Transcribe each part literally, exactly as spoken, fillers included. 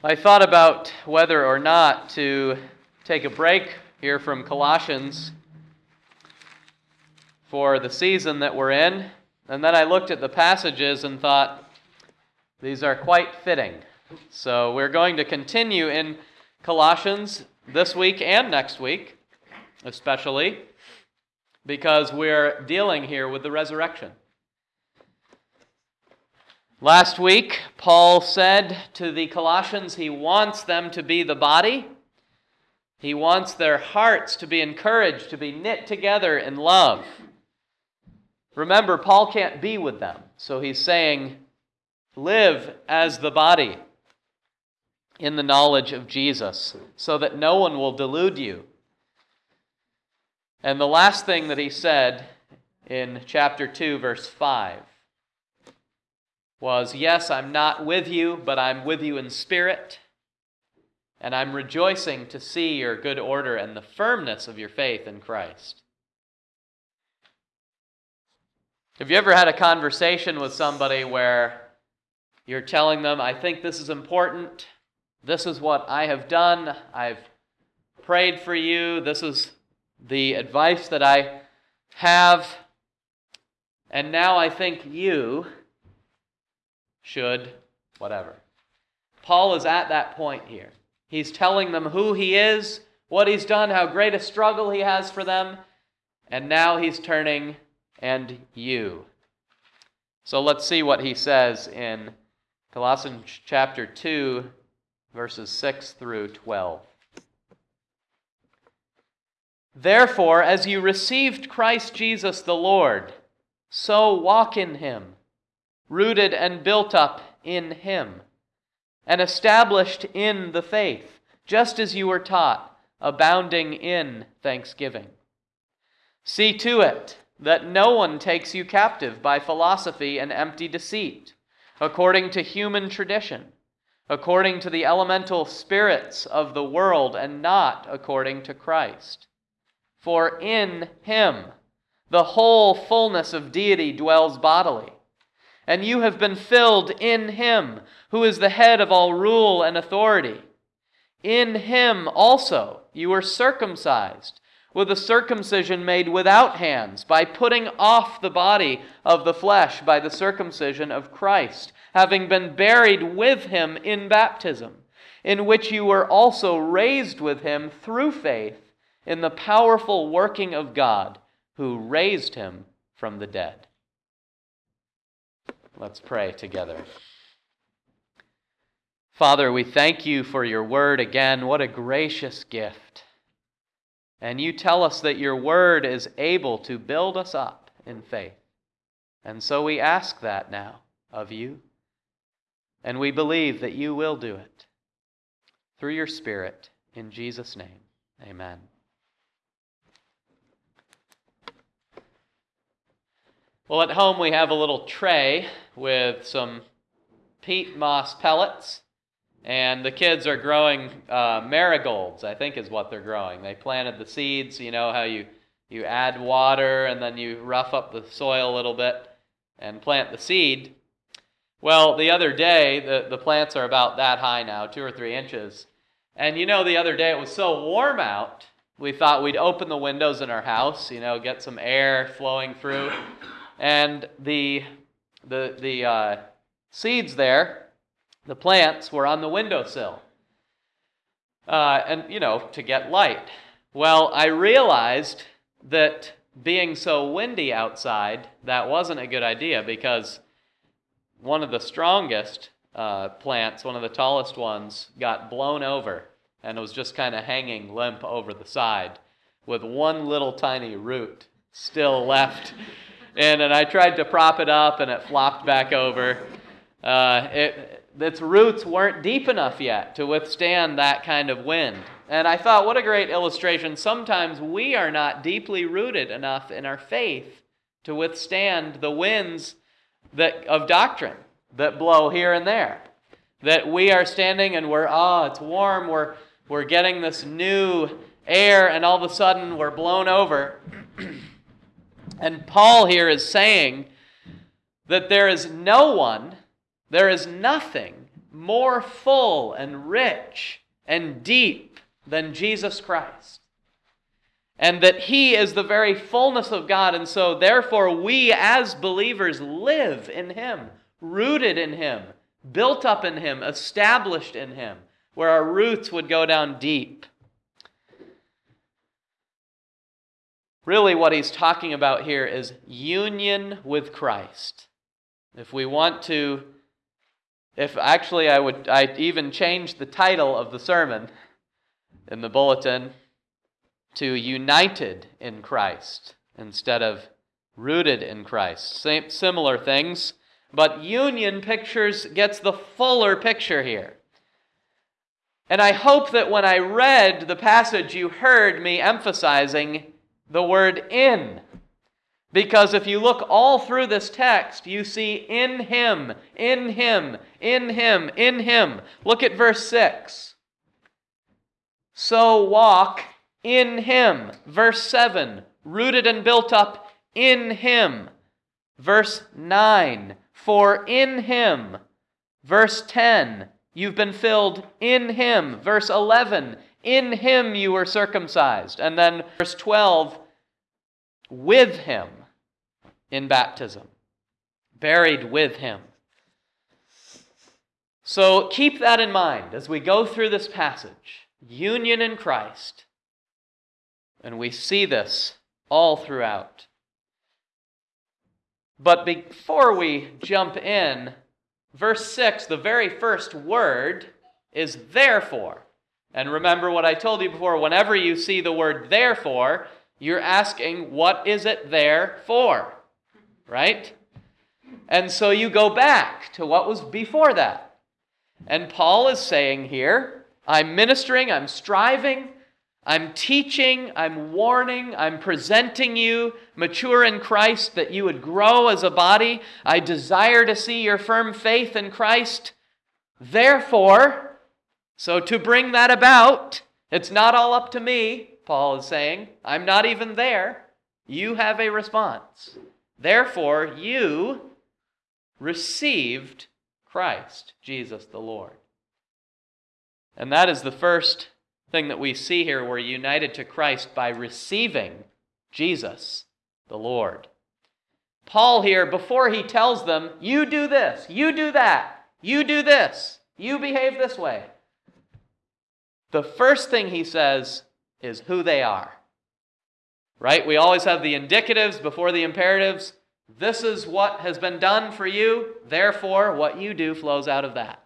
I thought about whether or not to take a break here from Colossians for the season that we're in, and then I looked at the passages and thought, these are quite fitting. So we're going to continue in Colossians this week and next week, especially, because we're dealing here with the resurrection. Last week, Paul said to the Colossians he wants them to be the body. He wants their hearts to be encouraged, to be knit together in love. Remember, Paul can't be with them, so he's saying, live as the body in the knowledge of Jesus, so that no one will delude you. And the last thing that he said in chapter two, verse five, was, yes, I'm not with you, but I'm with you in spirit, and I'm rejoicing to see your good order and the firmness of your faith in Christ. Have you ever had a conversation with somebody where you're telling them, I think this is important, this is what I have done, I've prayed for you, this is the advice that I have, and now I think you should whatever. Paul is at that point here. He's telling them who he is, what he's done, how great a struggle he has for them, and now he's turning, and you. So let's see what he says in Colossians chapter two, verses six through twelve. Therefore, as you received Christ Jesus the Lord, so walk in him, rooted and built up in him, and established in the faith, just as you were taught, abounding in thanksgiving. See to it that no one takes you captive by philosophy and empty deceit, according to human tradition, according to the elemental spirits of the world, and not according to Christ. For in him the whole fullness of deity dwells bodily, and you have been filled in him, who is the head of all rule and authority. In him also you were circumcised, with a circumcision made without hands, by putting off the body of the flesh by the circumcision of Christ, having been buried with him in baptism, in which you were also raised with him through faith in the powerful working of God, who raised him from the dead. Let's pray together. Father, we thank you for your word again. What a gracious gift. And you tell us that your word is able to build us up in faith. And so we ask that now of you. And we believe that you will do it through your Spirit. In Jesus' name, amen. Well, at home we have a little tray with some peat moss pellets, and the kids are growing uh, marigolds, I think is what they're growing. They planted the seeds, you know how you, you add water and then you rough up the soil a little bit and plant the seed. Well, the other day, the, the plants are about that high now, two or three inches. And you know, the other day it was so warm out, we thought we'd open the windows in our house, you know, get some air flowing through. And the the the uh, seeds there, the plants, were on the windowsill. Uh, and, you know, to get light. Well, I realized that being so windy outside, that wasn't a good idea, because one of the strongest uh, plants, one of the tallest ones, got blown over and was just kind of hanging limp over the side with one little tiny root still left. And, and I tried to prop it up, and it flopped back over. Uh, it, its roots weren't deep enough yet to withstand that kind of wind. And I thought, what a great illustration. Sometimes we are not deeply rooted enough in our faith to withstand the winds that of doctrine that blow here and there. That we are standing and we're, oh, it's warm, we're, we're getting this new air, and all of a sudden we're blown over. And Paul here is saying that there is no one, there is nothing more full and rich and deep than Jesus Christ. And that He is the very fullness of God, and so therefore we as believers live in Him, rooted in Him, built up in Him, established in Him, where our roots would go down deep. Really what he's talking about here is union with Christ. If we want to, if actually I would, I even changed the title of the sermon in the bulletin to United in Christ instead of Rooted in Christ. Same, similar things, but union pictures, gets the fuller picture here. And I hope that when I read the passage, you heard me emphasizing the word in. Because if you look all through this text, you see in Him, in Him, in Him, in Him. Look at verse six. So walk in Him. Verse seven, rooted and built up in Him. Verse nine, for in Him. Verse ten, you've been filled in Him. Verse eleven, in Him you were circumcised. And then verse twelve, with Him in baptism. Buried with Him. So keep that in mind as we go through this passage. Union in Christ. And we see this all throughout. But before we jump in, verse six, the very first word is therefore. And remember what I told you before, whenever you see the word therefore, you're asking, what is it there for? Right? And so you go back to what was before that. And Paul is saying here, I'm ministering, I'm striving, I'm teaching, I'm warning, I'm presenting you mature in Christ, that you would grow as a body. I desire to see your firm faith in Christ. Therefore, so to bring that about, it's not all up to me, Paul is saying. I'm not even there. You have a response. Therefore, you received Christ, Jesus the Lord. And that is the first thing that we see here. We're united to Christ by receiving Jesus the Lord. Paul here, before he tells them, you do this, you do that, you do this, you behave this way, the first thing he says is who they are. Right? We always have the indicatives before the imperatives. This is what has been done for you, therefore what you do flows out of that.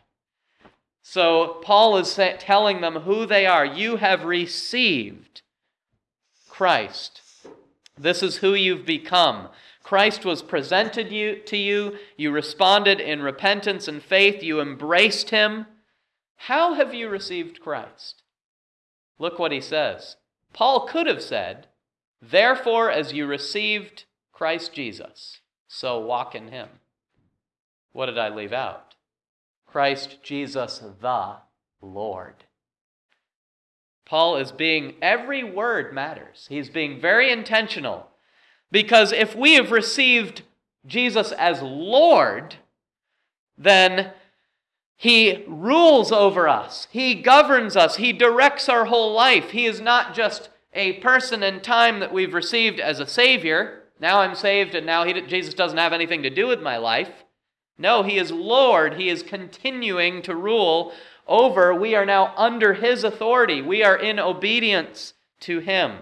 So Paul is telling them who they are. You have received Christ. This is who you've become. Christ was presented you, to you. You responded in repentance and faith. You embraced Him. How have you received Christ? Look what he says. Paul could have said, therefore, as you received Christ Jesus, so walk in Him. What did I leave out? Christ Jesus the Lord. Paul is being, every word matters. He's being very intentional. Because if we have received Jesus as Lord, then He rules over us. He governs us. He directs our whole life. He is not just a person in time that we've received as a Savior. Now I'm saved and now he, Jesus doesn't have anything to do with my life. No, He is Lord. He is continuing to rule over. We are now under His authority. We are in obedience to Him.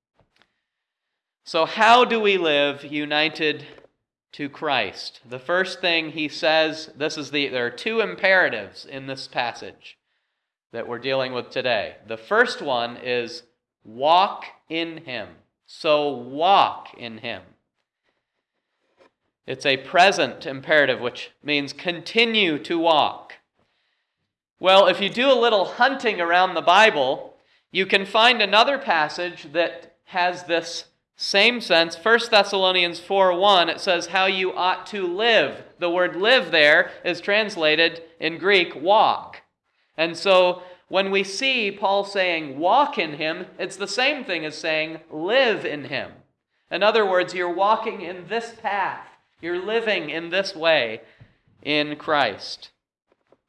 So how do we live united to Christ? The first thing he says, this is the, there are two imperatives in this passage that we're dealing with today. The first one is walk in Him. So walk in Him. It's a present imperative, which means continue to walk. Well, if you do a little hunting around the Bible, you can find another passage that has this same sense. First Thessalonians four one, it says how you ought to live. The word live there is translated in Greek, walk. And so when we see Paul saying walk in Him, it's the same thing as saying live in Him. In other words, you're walking in this path. You're living in this way in Christ.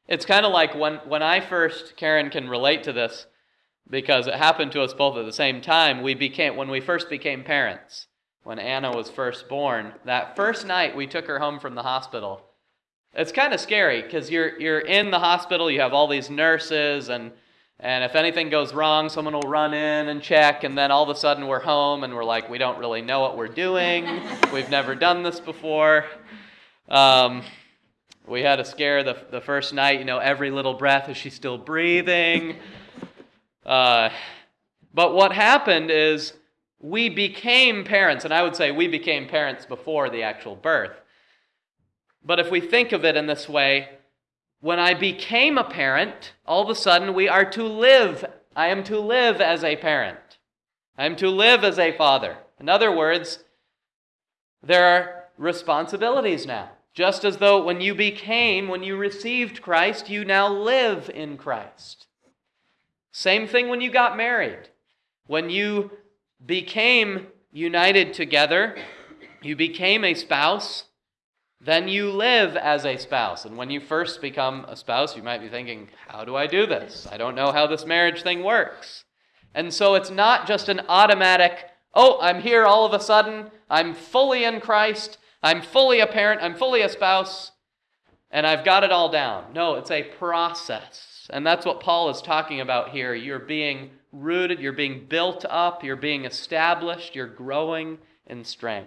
It's kind of like when, when I first, Karen can relate to this because it happened to us both at the same time. We became, when we first became parents, when Anna was first born, that first night we took her home from the hospital. It's kind of scary because you're you're in the hospital, you have all these nurses, and and if anything goes wrong, someone will run in and check, and then all of a sudden we're home and we're like, we don't really know what we're doing. We've never done this before. Um, we had a scare the, the first night, you know, every little breath, is she still breathing? Uh, but what happened is we became parents, and I would say we became parents before the actual birth. But if we think of it in this way, when I became a parent, all of a sudden we are to live. I am to live as a parent. I am to live as a father. In other words, there are responsibilities now. Just as though when you became, when you received Christ, you now live in Christ. Same thing when you got married. When you became united together, you became a spouse, then you live as a spouse. And when you first become a spouse, you might be thinking, how do I do this? I don't know how this marriage thing works. And so it's not just an automatic, oh, I'm here all of a sudden, I'm fully in Christ, I'm fully a parent, I'm fully a spouse, and I've got it all down. No, it's a process. And that's what Paul is talking about here. You're being rooted, you're being built up, you're being established, you're growing in strength.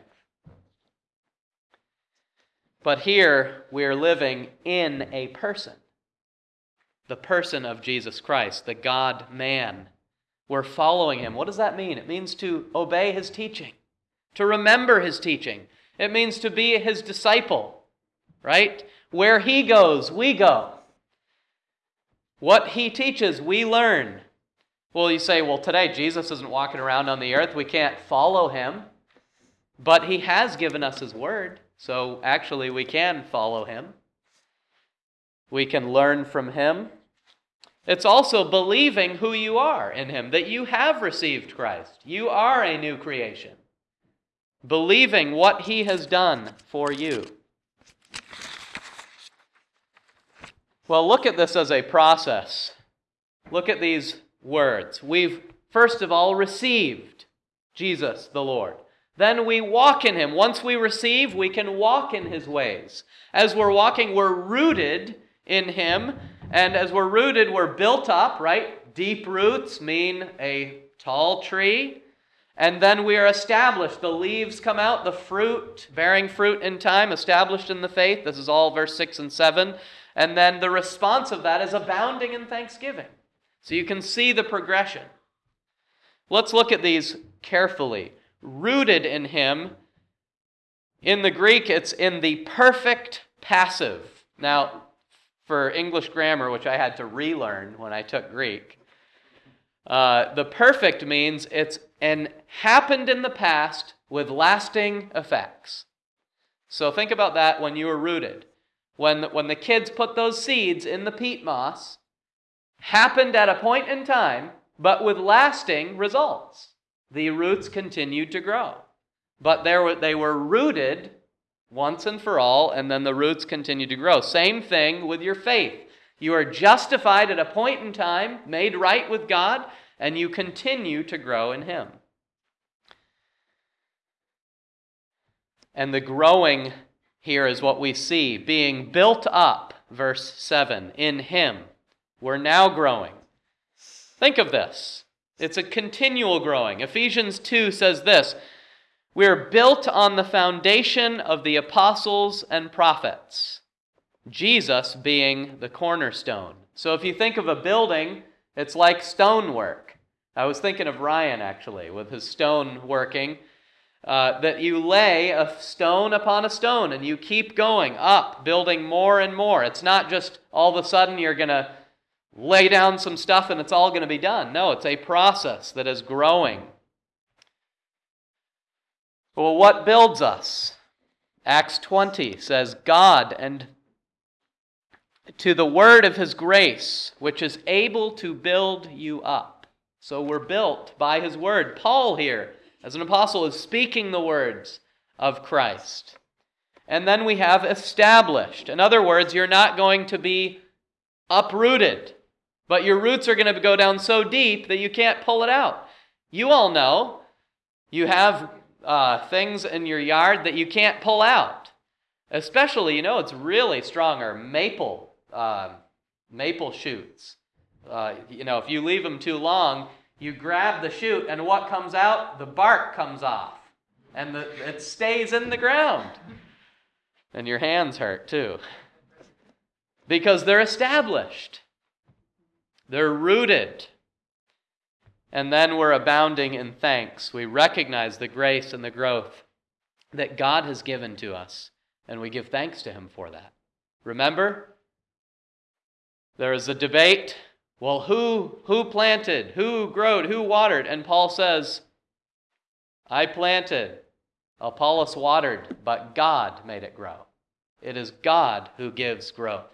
But here we are living in a person, the person of Jesus Christ, the God-man. We're following him. What does that mean? It means to obey his teaching, to remember his teaching. It means to be his disciple, right? Where he goes, we go. What he teaches, we learn. Well, you say, well, today Jesus isn't walking around on the earth. We can't follow him. But he has given us his word. So actually we can follow him. We can learn from him. It's also believing who you are in him, that you have received Christ. You are a new creation. Believing what he has done for you. Well, look at this as a process. Look at these words. We've, first of all, received Jesus the Lord. Then we walk in him. Once we receive, we can walk in his ways. As we're walking, we're rooted in him. And as we're rooted, we're built up, right? Deep roots mean a tall tree. And then we are established. The leaves come out, the fruit, bearing fruit in time, established in the faith. This is all verse six and seven. And then the response of that is abounding in thanksgiving. So you can see the progression. Let's look at these carefully. Rooted in him. In the Greek, it's in the perfect passive. Now, for English grammar, which I had to relearn when I took Greek, uh, the perfect means it's an happened in the past with lasting effects. So think about that when you were rooted. When, when the kids put those seeds in the peat moss, happened at a point in time, but with lasting results. The roots continued to grow. But there were, they were rooted once and for all, and then the roots continued to grow. Same thing with your faith. You are justified at a point in time, made right with God, and you continue to grow in him. And the growing here is what we see, being built up, verse seven, in him. We're now growing. Think of this. It's a continual growing. Ephesians two says this, we are built on the foundation of the apostles and prophets, Jesus being the cornerstone. So if you think of a building, it's like stonework. I was thinking of Ryan, actually, with his stone working, uh, that you lay a stone upon a stone, and you keep going up, building more and more. It's not just all of a sudden you're going to lay down some stuff and it's all going to be done. No, it's a process that is growing. Well, what builds us? Acts twenty says, God, and to the word of his grace, which is able to build you up. So we're built by his word. Paul here, as an apostle, is speaking the words of Christ. And then we have established. In other words, you're not going to be uprooted. But your roots are going to go down so deep that you can't pull it out. You all know you have uh, things in your yard that you can't pull out. Especially, you know, it's really strong are maple, uh, maple shoots. Uh, you know, if you leave them too long, you grab the shoot, and what comes out? The bark comes off, and the, it stays in the ground. And your hands hurt too, because they're established. They're rooted. And then we're abounding in thanks. We recognize the grace and the growth that God has given to us, and we give thanks to Him for that. Remember, there is a debate. Well, who, who planted? Who growed? Who watered? And Paul says, I planted, Apollos watered, but God made it grow. It is God who gives growth.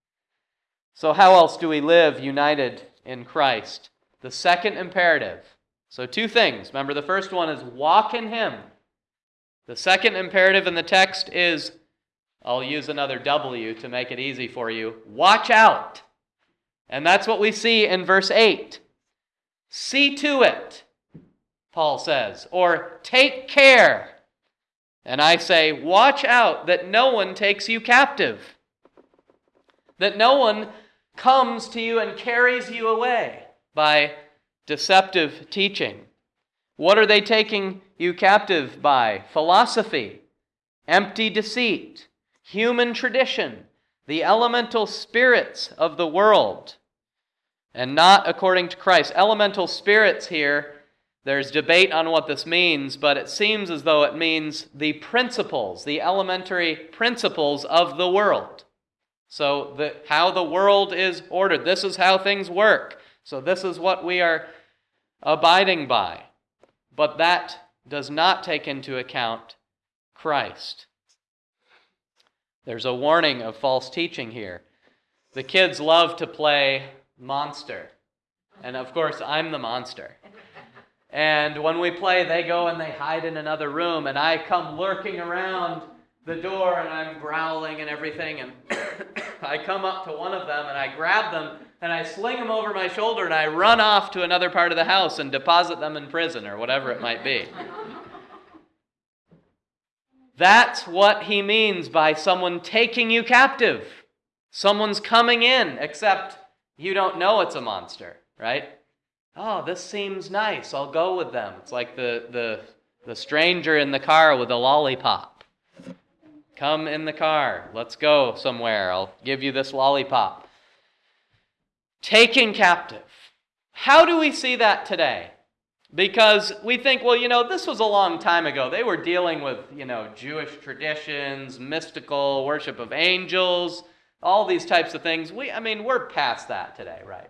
So how else do we live united in Christ? The second imperative. So two things. Remember, the first one is walk in Him. The second imperative in the text is, I'll use another W to make it easy for you, watch out. And that's what we see in verse eight. See to it, Paul says, or take care. And I say, watch out that no one takes you captive, that no one comes to you and carries you away by deceptive teaching. What are they taking you captive by? Philosophy, empty deceit, human tradition, the elemental spirits of the world, and not according to Christ. Elemental spirits here, there's debate on what this means, but it seems as though it means the principles, the elementary principles of the world. So the, how the world is ordered. This is how things work. So this is what we are abiding by. But that does not take into account Christ. There's a warning of false teaching here. The kids love to play monster. And of course, I'm the monster. And when we play, they go and they hide in another room, and I come lurking around the door, and I'm growling and everything, and I come up to one of them, and I grab them, and I sling them over my shoulder, and I run off to another part of the house and deposit them in prison, or whatever it might be. That's what he means by someone taking you captive. Someone's coming in, except you don't know it's a monster, right? Oh, this seems nice. I'll go with them. It's like the, the, the stranger in the car with a lollipop. Come in the car. Let's go somewhere. I'll give you this lollipop. Taken captive. How do we see that today? Because we think, well, you know, this was a long time ago. They were dealing with, you know, Jewish traditions, mystical worship of angels, all these types of things. We, I mean, we're past that today, right?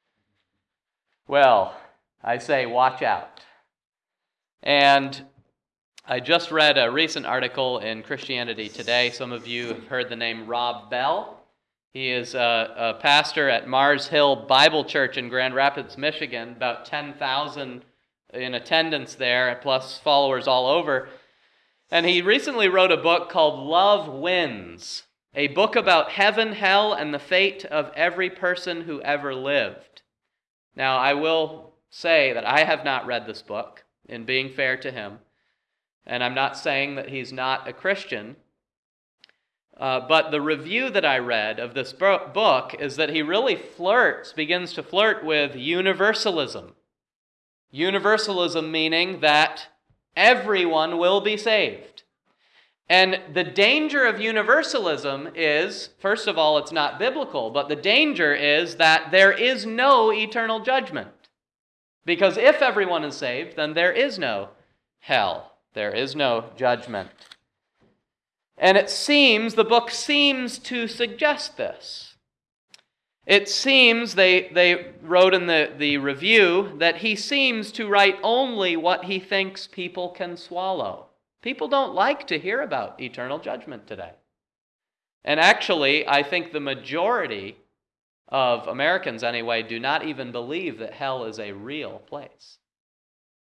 Well, I say watch out. And I just read a recent article in Christianity Today. Some of you have heard the name Rob Bell. He is a, a pastor at Mars Hill Bible Church in Grand Rapids, Michigan, about ten thousand in attendance there, plus followers all over. And he recently wrote a book called Love Wins, a book about heaven, hell, and the fate of every person who ever lived. Now, I will say that I have not read this book, in being fair to him, and I'm not saying that he's not a Christian, uh, but the review that I read of this book is that he really flirts, begins to flirt with universalism. Universalism meaning that everyone will be saved. And the danger of universalism is, first of all, it's not biblical, but the danger is that there is no eternal judgment. Because if everyone is saved, then there is no hell. There is no judgment. And it seems, the book seems to suggest this. It seems, they, they wrote in the, the review, that he seems to write only what he thinks people can swallow. People don't like to hear about eternal judgment today. And actually, I think the majority of Americans, anyway, do not even believe that hell is a real place.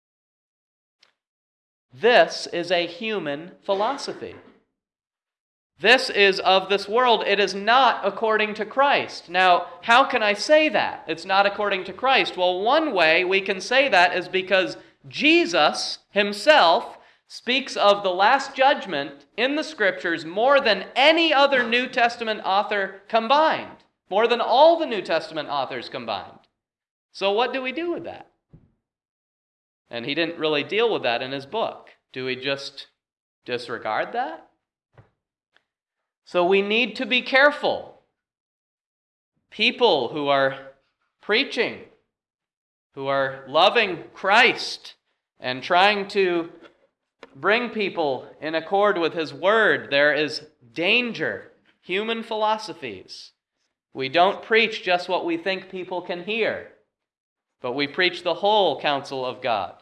This is a human philosophy. This is of this world. It is not according to Christ. Now, how can I say that? It's not according to Christ. Well, one way we can say that is because Jesus himself speaks of the last judgment in the Scriptures more than any other New Testament author combined, more than all the New Testament authors combined. So what do we do with that? And he didn't really deal with that in his book. Do we just disregard that? So we need to be careful. People who are preaching, who are loving Christ and trying to bring people in accord with his word, there is danger. Human philosophies. We don't preach just what we think people can hear, but we preach the whole counsel of God.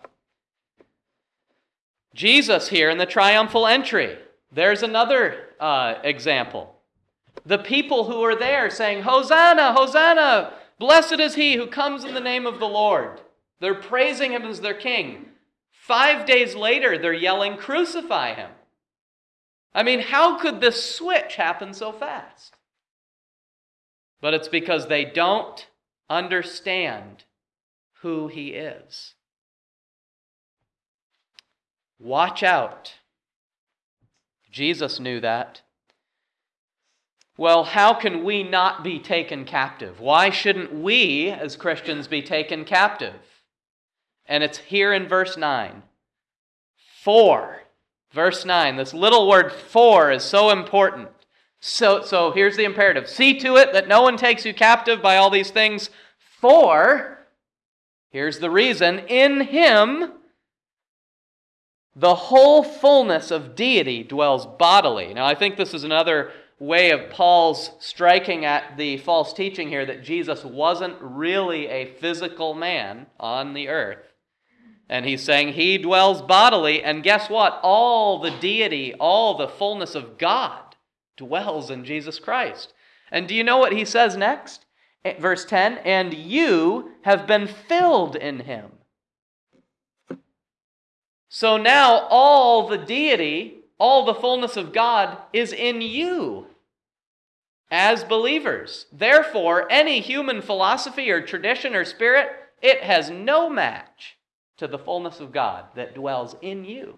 Jesus here in the triumphal entry, there's another uh, example. The people who are there saying, Hosanna, Hosanna, blessed is he who comes in the name of the Lord. They're praising him as their king. Five days later, they're yelling, crucify him. I mean, how could this switch happen so fast? But it's because they don't understand who he is. Watch out. Jesus knew that. Well, how can we not be taken captive? Why shouldn't we, as Christians, be taken captive? And it's here in verse nine. For, verse nine, this little word for is so important. So, so here's the imperative. See to it that no one takes you captive by all these things. For, here's the reason, in him the whole fullness of deity dwells bodily. Now, I think this is another way of Paul's striking at the false teaching here that Jesus wasn't really a physical man on the earth. And he's saying he dwells bodily, and guess what? All the deity, all the fullness of God dwells in Jesus Christ. And do you know what he says next? Verse ten, and you have been filled in him. So now all the deity, all the fullness of God is in you as believers. Therefore, any human philosophy or tradition or spirit, it has no match to the fullness of God that dwells in you.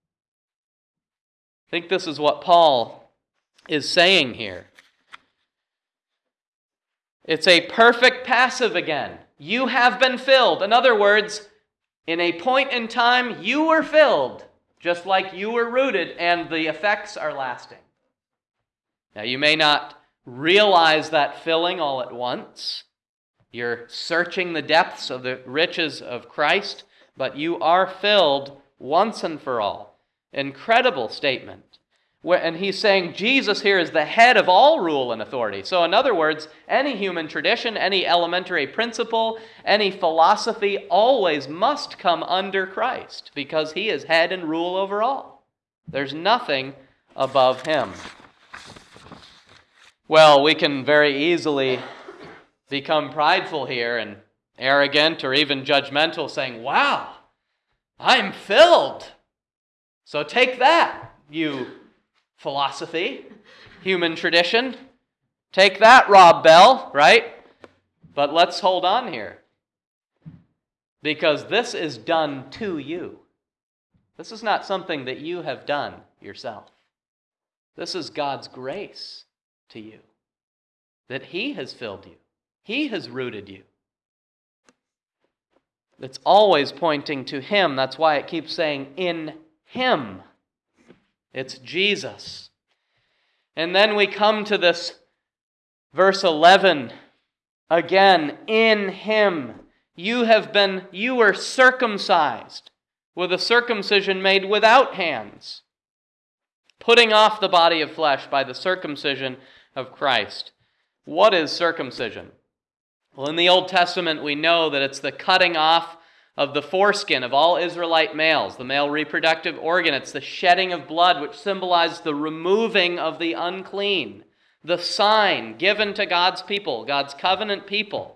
I think this is what Paul is saying here. It's a perfect passive again. You have been filled. In other words, in a point in time, you were filled, just like you were rooted, and the effects are lasting. Now, you may not realize that filling all at once. You're searching the depths of the riches of Christ, but you are filled once and for all. Incredible statement. And he's saying Jesus here is the head of all rule and authority. So in other words, any human tradition, any elementary principle, any philosophy always must come under Christ because he is head and rule over all. There's nothing above him. Well, we can very easily become prideful here and arrogant or even judgmental, saying, wow, I'm filled. So take that, you philosophy, human tradition. Take that, Rob Bell, right? But let's hold on here. Because this is done to you. This is not something that you have done yourself. This is God's grace to you. That he has filled you. He has rooted you. It's always pointing to him. That's why it keeps saying, in him. It's Jesus. And then we come to this verse eleven. Again, in him you have been, you were circumcised with a circumcision made without hands, putting off the body of flesh by the circumcision of Christ. What is circumcision? Well, in the Old Testament, we know that it's the cutting off of the foreskin of all Israelite males, the male reproductive organ. It's the shedding of blood, which symbolizes the removing of the unclean, the sign given to God's people, God's covenant people,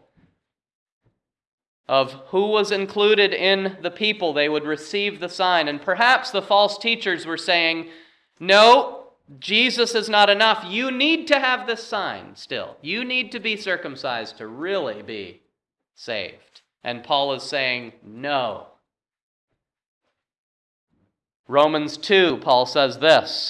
of who was included in the people. They would receive the sign. And perhaps the false teachers were saying, no, Jesus is not enough. You need to have this sign still. You need to be circumcised to really be saved. And Paul is saying, no. Romans two, Paul says this,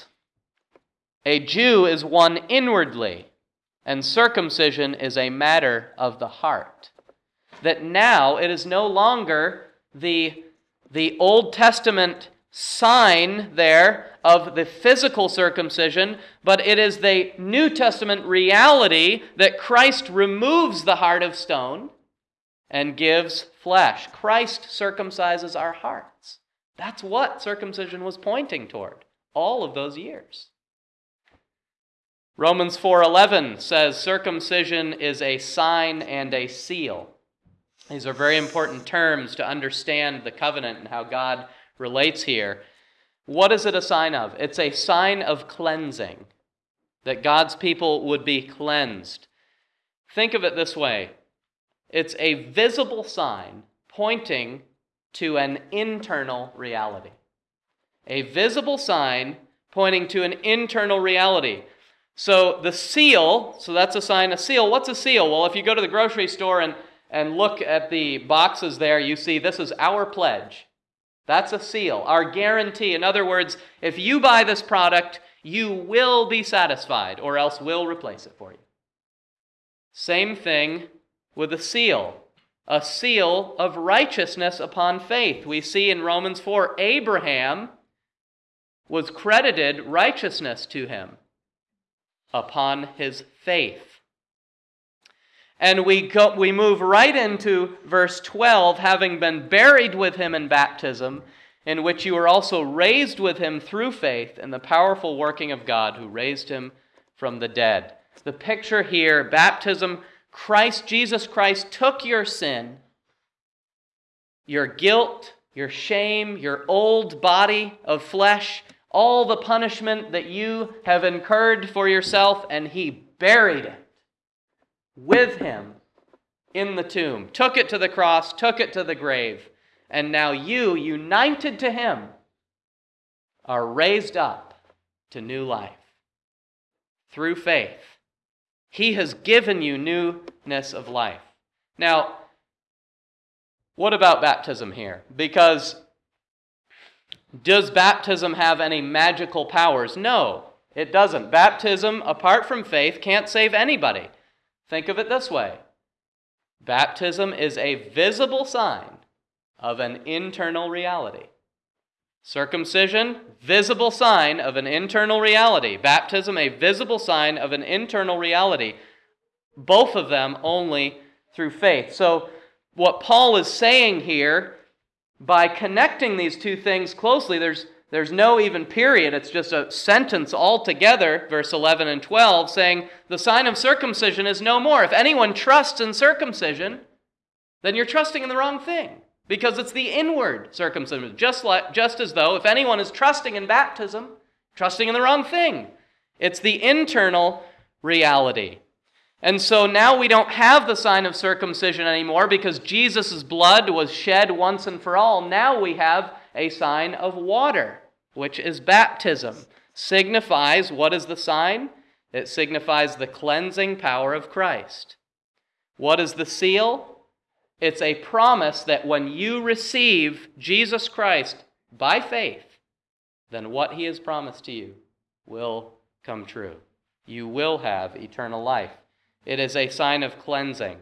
a Jew is one inwardly, and circumcision is a matter of the heart. That now it is no longer the, the Old Testament sign there of the physical circumcision, but it is the New Testament reality that Christ removes the heart of stone and gives flesh. Christ circumcises our hearts. That's what circumcision was pointing toward all of those years. Romans four eleven says circumcision is a sign and a seal. These are very important terms to understand the covenant and how God relates here. What is it a sign of? It's a sign of cleansing, that God's people would be cleansed. Think of it this way. It's a visible sign pointing to an internal reality. A visible sign pointing to an internal reality. So the seal, so that's a sign, a seal. What's a seal? Well, if you go to the grocery store and, and look at the boxes there, you see this is our pledge. That's a seal, our guarantee. In other words, if you buy this product, you will be satisfied, or else we'll replace it for you. Same thing with a seal. A seal of righteousness upon faith. We see in Romans four, Abraham was credited righteousness to him upon his faith. And we go, we move right into verse twelve, having been buried with him in baptism, in which you were also raised with him through faith in the powerful working of God who raised him from the dead. The picture here, baptism, Christ, Jesus Christ took your sin, your guilt, your shame, your old body of flesh, all the punishment that you have incurred for yourself, and he buried it with him in the tomb, took it to the cross, took it to the grave, and now you, united to him, are raised up to new life through faith. He has given you newness of life. Now, what about baptism here? Because does baptism have any magical powers? No, it doesn't. Baptism, apart from faith, can't save anybody. Think of it this way. Baptism is a visible sign of an internal reality. Circumcision, visible sign of an internal reality. Baptism, a visible sign of an internal reality. Both of them only through faith. So what Paul is saying here, by connecting these two things closely, there's There's no even period. It's just a sentence altogether, verse eleven and twelve, saying the sign of circumcision is no more. If anyone trusts in circumcision, then you're trusting in the wrong thing, because it's the inward circumcision. Just like, just as though if anyone is trusting in baptism, trusting in the wrong thing. It's the internal reality. And so now we don't have the sign of circumcision anymore because Jesus' blood was shed once and for all. Now we have a sign of water, which is baptism. Signifies, what is the sign? It signifies the cleansing power of Christ. What is the seal? It's a promise that when you receive Jesus Christ by faith, then what he has promised to you will come true. You will have eternal life. It is a sign of cleansing.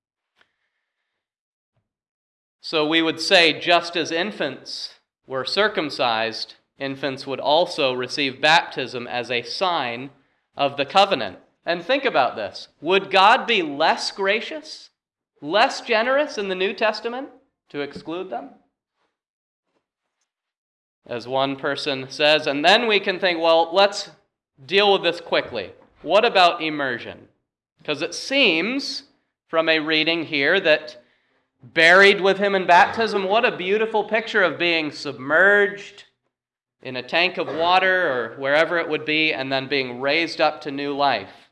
So we would say, just as infants were circumcised, infants would also receive baptism as a sign of the covenant. And think about this. Would God be less gracious, less generous in the New Testament to exclude them? As one person says, and then we can think, well, let's deal with this quickly. What about immersion? Because it seems from a reading here that buried with him in baptism, what a beautiful picture of being submerged in a tank of water or wherever it would be, and then being raised up to new life.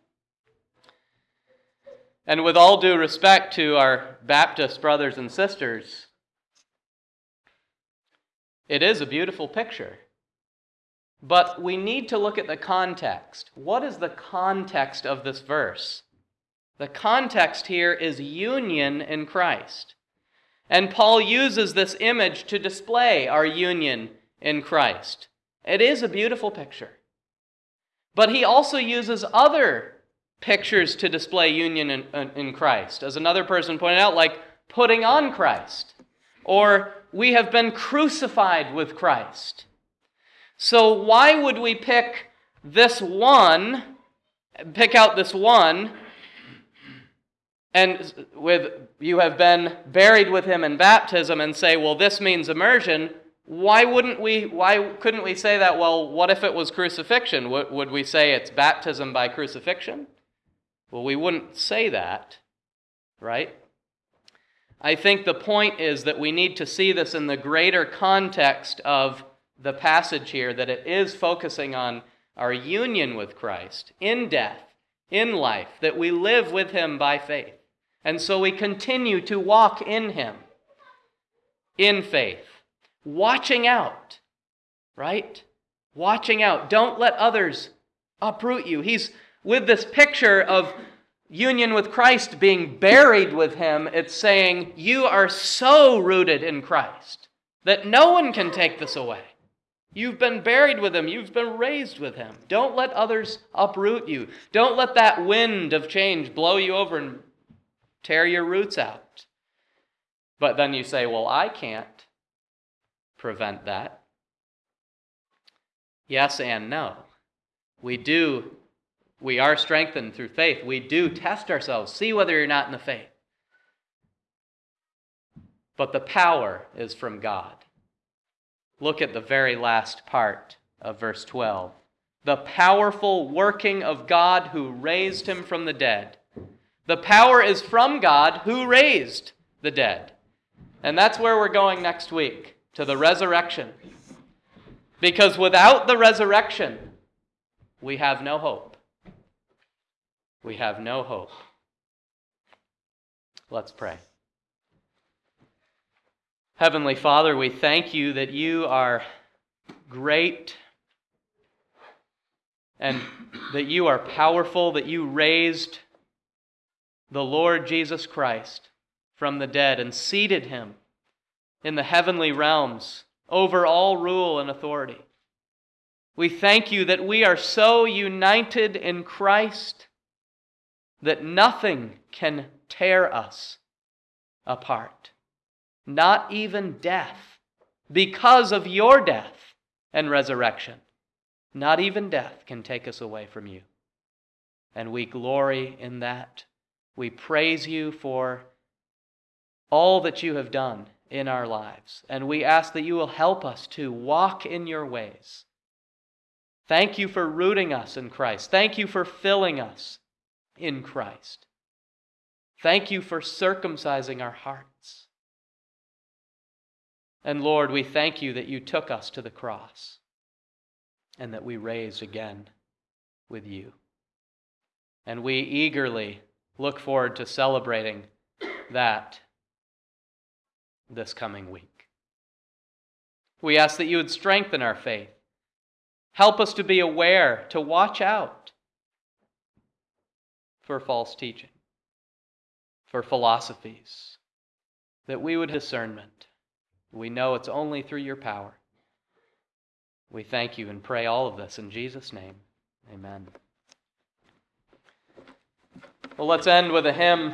And with all due respect to our Baptist brothers and sisters, it is a beautiful picture. But we need to look at the context. What is the context of this verse? The context here is union in Christ. And Paul uses this image to display our union in Christ. It is a beautiful picture. But he also uses other pictures to display union in, in, in Christ. As another person pointed out, like putting on Christ. Or we have been crucified with Christ. So why would we pick this one, pick out this one, and with you have been buried with him in baptism and say, well, this means immersion? Why wouldn't we, why couldn't we say that, well, what if it was crucifixion? Would, would we say it's baptism by crucifixion? Well, we wouldn't say that, right? I think the point is that we need to see this in the greater context of the passage here, that it is focusing on our union with Christ in death, in life, that we live with him by faith. And so we continue to walk in him, in faith, watching out, right? Watching out. Don't let others uproot you. He's with this picture of union with Christ being buried with him. It's saying you are so rooted in Christ that no one can take this away. You've been buried with him. You've been raised with him. Don't let others uproot you. Don't let that wind of change blow you over and tear your roots out. But then you say, well, I can't prevent that. Yes and no. We do, we are strengthened through faith. We do test ourselves, see whether you're not in the faith. But the power is from God. Look at the very last part of verse twelve. The powerful working of God who raised him from the dead. The power is from God who raised the dead. And that's where we're going next week, to the resurrection. Because without the resurrection, we have no hope. We have no hope. Let's pray. Heavenly Father, we thank you that you are great and that you are powerful, that you raised the Lord Jesus Christ from the dead and seated him in the heavenly realms over all rule and authority. We thank you that we are so united in Christ that nothing can tear us apart. Not even death, because of your death and resurrection. Not even death can take us away from you. And we glory in that. We praise you for all that you have done in our lives. And we ask that you will help us to walk in your ways. Thank you for rooting us in Christ. Thank you for filling us in Christ. Thank you for circumcising our hearts. And Lord, we thank you that you took us to the cross and that we raised again with you. And we eagerly look forward to celebrating that this coming week. We ask that you would strengthen our faith. Help us to be aware, to watch out for false teaching, for philosophies, that we would have discernment. We know it's only through your power. We thank you and pray all of this in Jesus' name. Amen. Well, let's end with a hymn.